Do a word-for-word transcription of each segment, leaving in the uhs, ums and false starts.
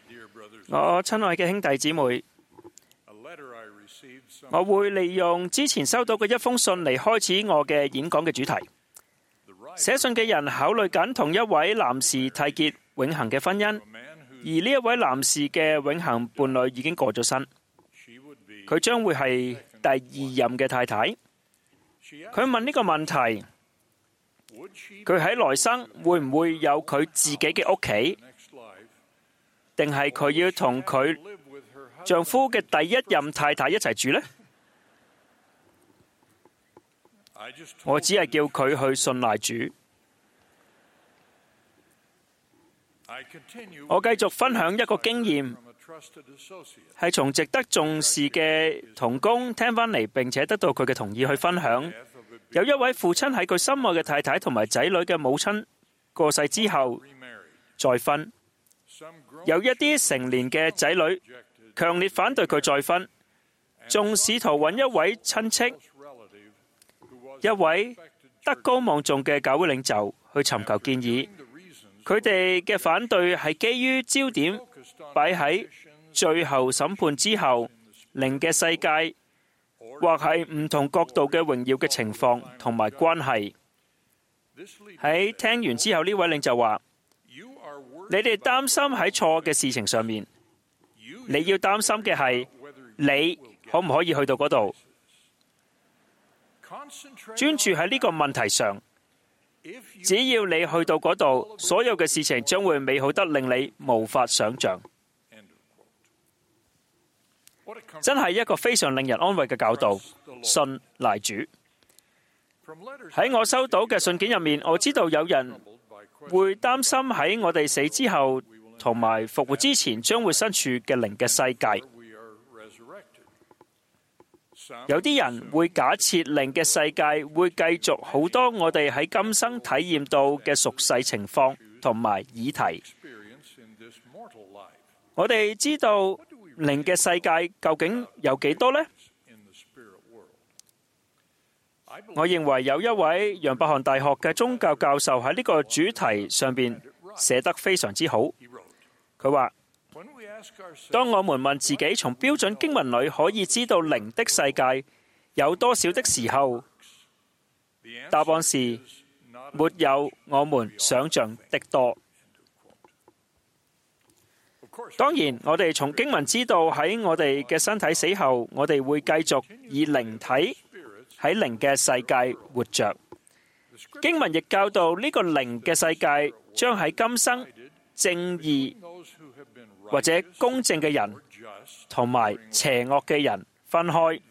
我親愛嘅兄弟姊妹，我會利用之前收到嘅一封信嚟開始我嘅演講嘅主題。寫信嘅人考慮緊同一位男士締結永恆嘅婚姻，而呢一位男士嘅永恆伴侶已經過咗身，佢將會係第二任嘅太太。佢問呢個問題：佢喺來生會唔會有佢自己嘅屋企，定係佢要同佢丈夫嘅第一任太太一齊住呢？我只係叫佢去信賴主。我繼續分享一個經驗，係從值得重視嘅同工聽返嚟，並且得到佢嘅同意去分享。有一位父親喺佢心愛嘅太太同埋仔女嘅母親過世之後再婚，有一啲成年嘅仔女強烈反對佢再婚，仲試圖揾一位親戚，一位德高望重嘅教會領袖去尋求建議。佢哋嘅反對係基於焦點擺喺最後審判之後靈嘅世界，或係唔同角度嘅榮耀嘅情況同埋關係。喺聽完之後，呢位領袖話：你哋擔心喺錯嘅事情上面，你要擔心嘅係你可唔可以去到嗰度。專注喺呢個問題上，只要你去到嗰度，所有嘅事情將會美好得令你無法想象。真係一個非常令人安慰嘅教導。信賴主。喺我收到嘅信件入面，我知道有人會擔心喺我哋死之後同埋復活之前將會身處嘅靈嘅世界。有啲人會假設靈嘅世界會繼續好多我哋喺今生體驗到嘅俗世情況同埋議題。我哋知道靈嘅世界究竟有幾多呢？我認為有一位楊伯翰大學嘅宗教教授喺呢個主題上邊寫得非常之好。佢話：當我們問自己從標準經文裏可以知道靈的世界有多少的時候，答案是沒有我們想象的多。當然，我哋從經文知道喺我哋嘅身體死後，我哋會繼續以靈體喺靈嘅世界活着。經文亦教導呢個靈嘅世界將喺今生正義或者公正嘅人同埋邪惡嘅人分開。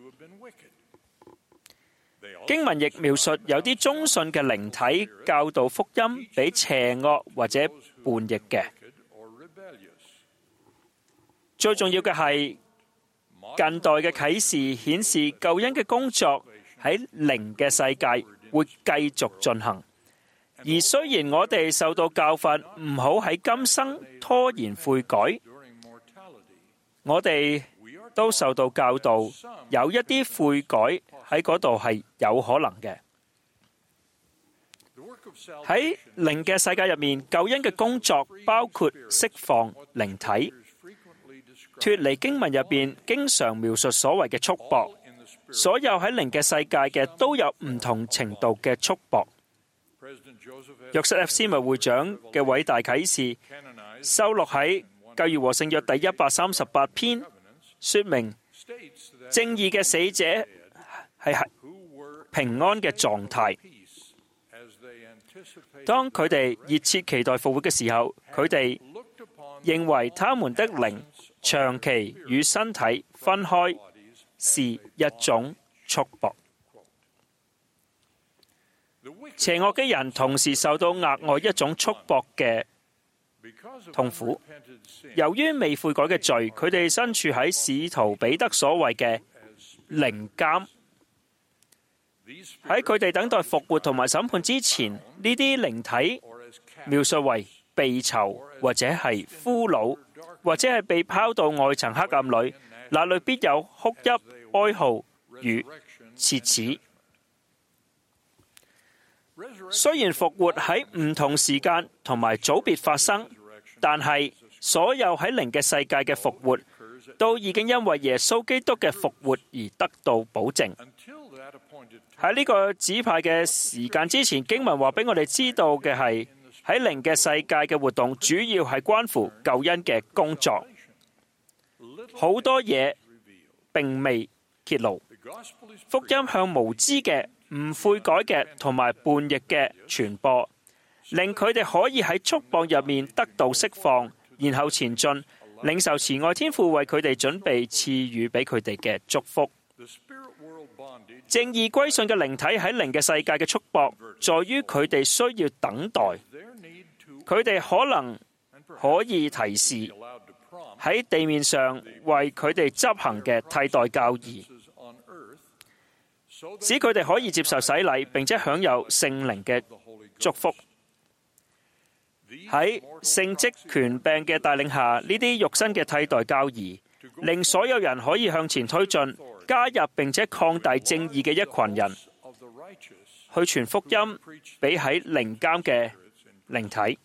經文亦描述有啲忠信嘅靈體教導福音俾邪惡或者叛逆嘅。最重要嘅係近代嘅啟示顯示救恩嘅工作喺靈嘅世界會繼續進行。而雖然我哋受到教訓唔好喺今生拖延悔改，我哋都受到教導有一啲悔改喺嗰度係有可能嘅。喺靈嘅世界入面，救恩嘅工作包括釋放靈體。脫離經文入邊經常描述所謂嘅束縛，所有喺靈嘅世界嘅都有唔同程度嘅束縛。約瑟 F. 斯密會長嘅偉大啟示收錄喺《舊約和聖約》第一百三十八篇，說明正義嘅死者係平安嘅狀態。當佢哋熱切期待復活嘅時候，佢哋認為他們的靈長期與身體分開是一種束縛。邪惡嘅人同時受到額外一種束縛嘅痛苦。由於未悔改嘅罪，佢哋身處喺使徒彼得所謂嘅靈監。喺佢哋等待復活同埋審判之前，呢啲靈體描述為被囚或者係俘虜，或者係被拋到外層黑暗裏，那裏必有哭泣、哀號與切齒。雖然復活喺唔同時間同埋組別發生，但係所有喺靈嘅世界嘅復活，都已經因為耶穌基督嘅復活而得到保證。喺呢個指派嘅時間之前，經文話俾我哋知道嘅係喺靈嘅世界嘅活動，主要係關乎救恩嘅工作。好多嘢並未揭露，福音向無知嘅、唔悔改嘅同埋叛逆嘅傳播，令佢哋可以喺束縛入面得到釋放，然後前進，領受慈愛天父為佢哋準備賜予俾佢哋嘅祝福。正義歸順嘅靈體喺靈嘅世界嘅束縛，在於佢哋需要等待，佢哋可能可以提示喺地面上為佢哋執行嘅替代教義，使佢哋可以接受洗禮，並且享有聖靈嘅祝福。喺聖職權柄嘅帶領下，呢啲肉身嘅替代教義，令所有人可以向前推進，加入並且擴大正義嘅一群人，去傳福音俾喺靈監嘅靈體。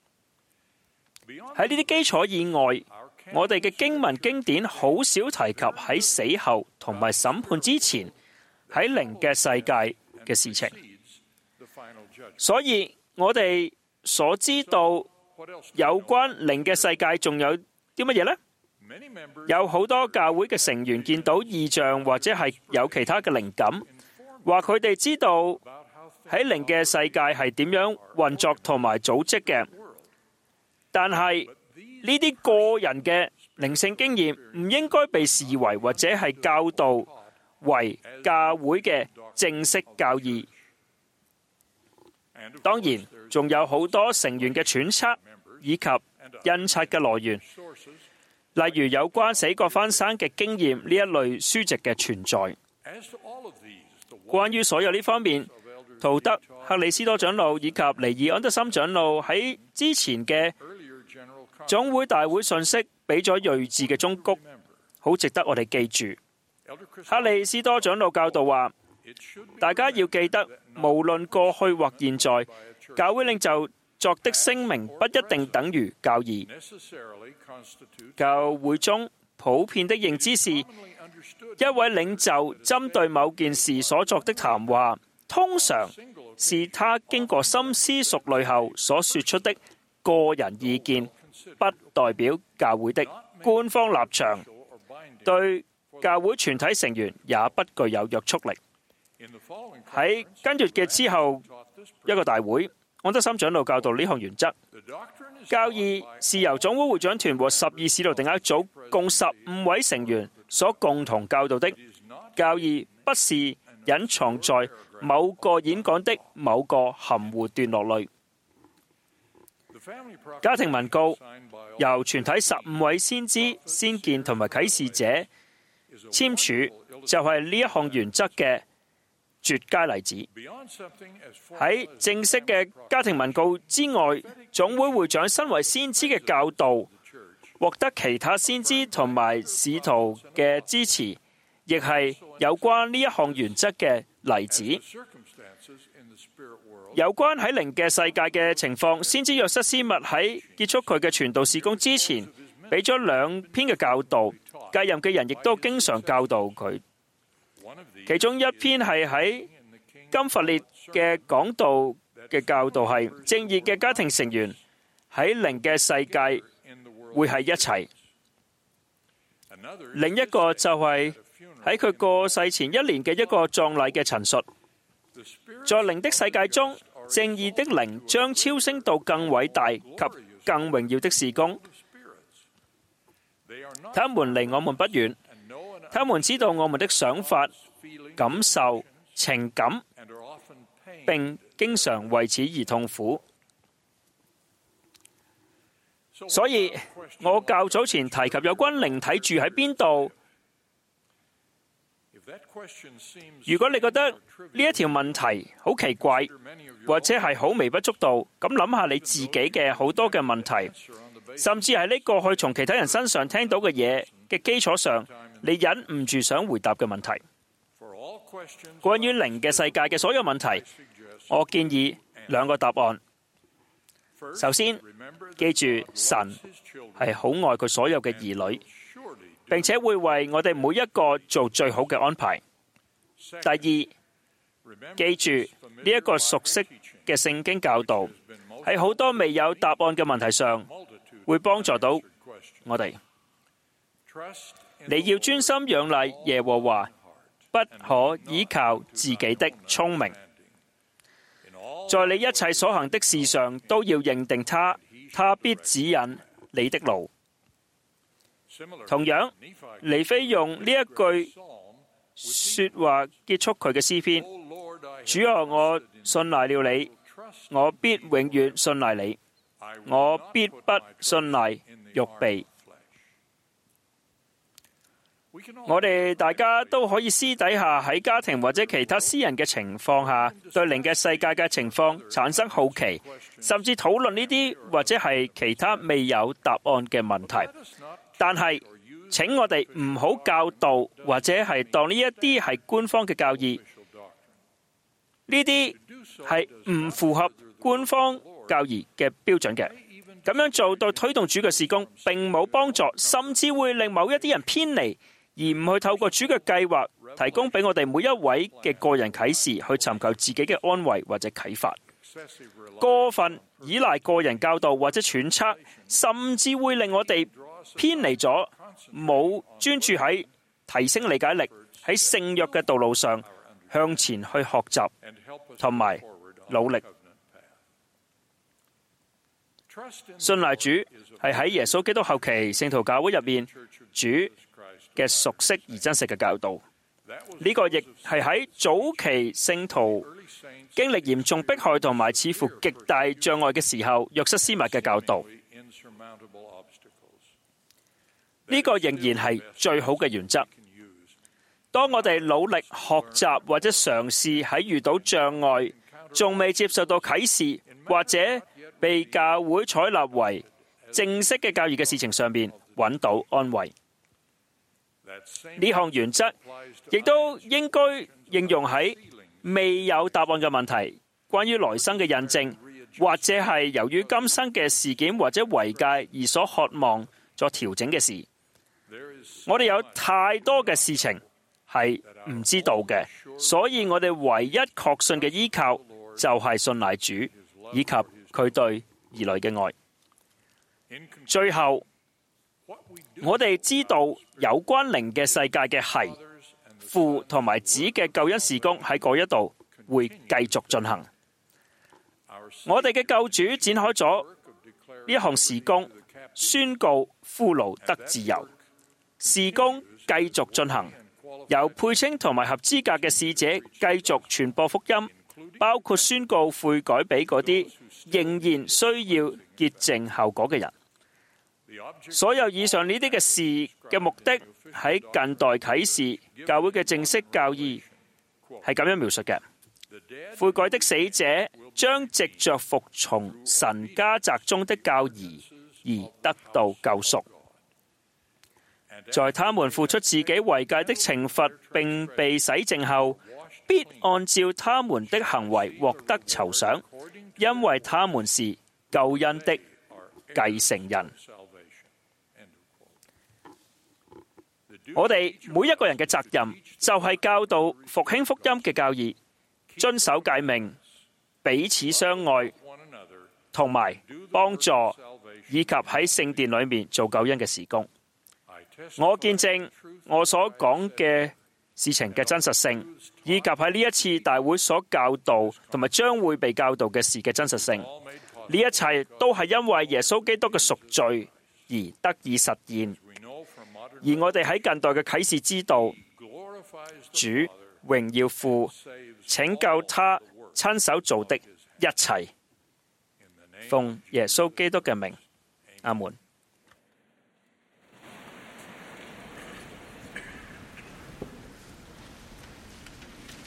喺呢啲基礎以外，我哋嘅經文經典好少提及喺死後同埋審判之前喺靈嘅世界嘅事情。所以我哋所知道有關靈嘅世界仲有啲乜嘢呢？有好多教會嘅成員見到異象或者係有其他嘅靈感，話佢哋知道喺靈嘅世界係點樣運作同埋組織嘅，但係呢啲個人嘅靈性經驗唔應該被視為或者係教導為教會嘅正式教義。當然，仲有好多成員嘅揣測以及印刷嘅來源，例如有關死過翻生嘅經驗呢一類書籍嘅存在。關於所有呢方面，陶德、克里斯多長老以及尼爾安德森長老喺之前嘅總會大會信息俾咗睿智嘅忠告，好值得我哋記住。克里斯多長老教導話，大家要記得，無論過去或現在，教會領袖作的聲明不一定等於教義。教會中普遍的認知是，一位領袖針對某件事所作的談話，通常是他經過深思熟慮後所說出的個人意見，不代表教會的官方立場，對教會全體成員也不具有約束力。喺跟住嘅之後一個大會，安德森長老教導呢項原則：教義是由總會會長團和十二使徒定額組共十五位成員所共同教導的。教義不是隱藏在某個演講的某個含糊段落裏。家庭文告由全體十五位先知、先見同埋啟示者簽署，就係呢一項原則嘅絕佳例子。喺正式嘅家庭文告之外，總會會長身為先知嘅教導，獲得其他先知同埋使徒嘅支持，亦係有關呢一項原則嘅例子。有關喺靈嘅世界嘅情況，先知約瑟斯密喺結束佢嘅傳道事工之前，俾咗兩篇嘅教導，繼任嘅人亦都經常教導佢。其中一篇係喺金弗列嘅講道嘅教導係正義嘅家庭成員喺靈嘅世界會喺一齊。另一個就係喺佢過世前一年嘅一個葬禮嘅陳述。在靈的世界中，正義的靈將超升到更偉大及更榮耀的事工。他們離我們不遠，他們知道我們的想法、感受、情感，並經常為此而痛苦。所以我較早前提及有關靈體住喺邊度。如果你覺得呢一條問題好奇怪，或者係好微不足道，咁諗下你自己嘅好多嘅問題，甚至係你過去從其他人身上聽到嘅嘢嘅基礎上，你忍唔住想回答嘅問題。關於靈嘅世界嘅所有問題，我建議兩個答案。 首先，記住神係好愛佢所有嘅兒女，並且會為我哋每一個做最好嘅安排。第二，記住呢一個熟悉嘅聖經教導，喺好多未有答案嘅問題上，會幫助到我哋。你要專心仰賴耶和華，不可依靠自己的聰明。在你一切所行的事上，都要認定他，他必指引你的路。同樣，尼非用呢一句說話結束佢嘅詩篇：主啊，我信賴了你，我必永遠信賴你，我必不信賴肉臂。我哋大家都可以私底下喺家庭或者其他私人嘅情況下，對靈嘅世界嘅情況產生好奇，甚至討論呢啲或者係其他未有答案嘅問題。但係，請我哋唔好教導或者係當呢一啲係官方嘅教義，呢啲係唔符合官方教義嘅標準嘅。咁樣做對推動主嘅事工並冇幫助，甚至會令某一啲人偏離，而唔去透過主嘅計劃提供俾我哋每一位嘅個人啟示，去尋求自己嘅安慰或者啟發。過分依賴個人教導或者揣測，甚至會令我哋偏離咗，冇專注喺提升理解力，喺聖約嘅道路上向前去學習同埋努力。信賴主係喺耶穌基督後期聖徒教會入面主嘅熟悉而真實嘅教導。呢個亦係喺早期聖徒經歷嚴重迫害同埋似乎極大障礙嘅時候，約瑟斯密嘅教導。呢個仍然係最好嘅原則。當我哋努力學習或者嘗試喺遇到障礙，仲未接受到啟示或者被教會採納為正式嘅教義嘅事情上面揾到安慰。呢項原則亦都應該應用喺未有答案嘅問題，關於來生嘅印證，或者係由於今生嘅事件或者違戒而所渴望作調整嘅事。我哋有太多嘅事情係唔知道嘅，所以我哋唯一確信嘅依靠就係信賴主以及佢對兒女嘅愛。最後，我哋知道有關靈嘅世界嘅係父同埋子嘅救恩事工喺嗰一度會繼續進行。我哋嘅救主展開咗呢一項事工，宣告俘虜得自由。事工繼續進行，由配稱同埋合資格嘅使者繼續傳播福音，包括宣告悔改俾嗰啲仍然需要潔淨後果嘅人。所有以上呢啲嘅事嘅目的，喺近代啟示教會嘅正式教義係咁樣描述嘅：悔改的死者將藉着服從神家宅中的教義而得到救贖。在他們付出自己違戒的懲罰並被洗淨後，必按照他們的行為獲得酬賞，因為他們是救恩的繼承人。我哋每一個人嘅責任就係教導復興福音嘅教義，遵守誡命，彼此相愛，同埋幫助，以及喺聖殿裏面做救恩嘅事工。我見證我所講嘅事情嘅真實性，以及喺呢一次大會所教導同埋將會被教導嘅事嘅真實性。呢一切都係因為耶穌基督嘅贖罪而得以實現。而我哋喺近代嘅啟示知道，主榮耀父拯救他親手做的一切。奉耶穌基督嘅名，阿門。